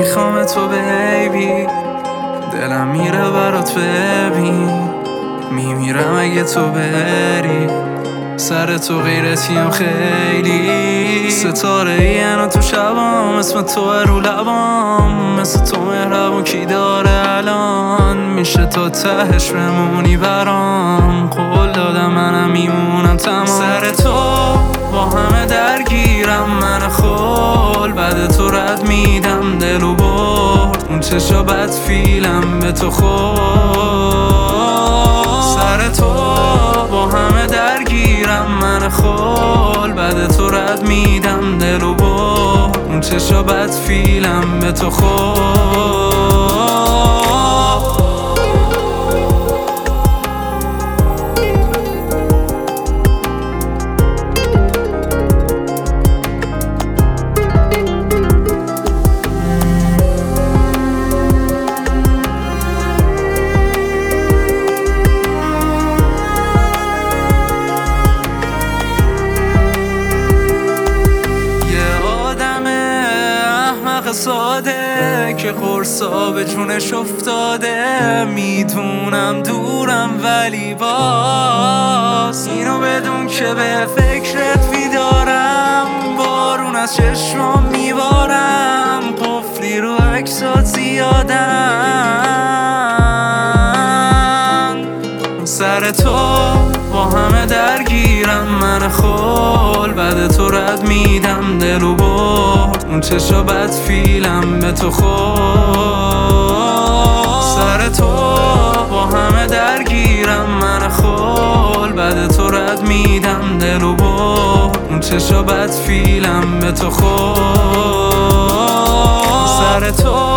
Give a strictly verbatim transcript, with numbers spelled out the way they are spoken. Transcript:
میخوام تو بیبی، دلم میره برات ببین، میمیرم اگه تو بری. سر تو غیرتیم خیلی، ستاره ای تو شبام، اسم تو رو لبام، مثل تو مهربون کی داره الان؟ میشه تا تهش بمونی برام، قول دادم منم میمونم تمام. سر تو با همه درگیرم من خول، بعد تو رد میدم دلو برد اون چشا بد فیلم به تو خورد. سر تو با همه درگیرم من خول، بعد تو رد میدم دلو برد اون چشا بد فیلم به تو خورد. ساده که قرصا به جونش افتاده، میدونم دورم ولی باز اینو بدون که به فکرت بیدارم، بارون از چشمام میبارم، قفلی رو عکسات زیادن. سر تو با همه درگیرم من خول، بعد تو رد میدم دلو برد اون چشا بد فیلم به تو خورد. سر تو با همه درگیرم من خول، بعد تو رد میدم دلو برد اون چشا بد فیلم به تو خورد. سر تو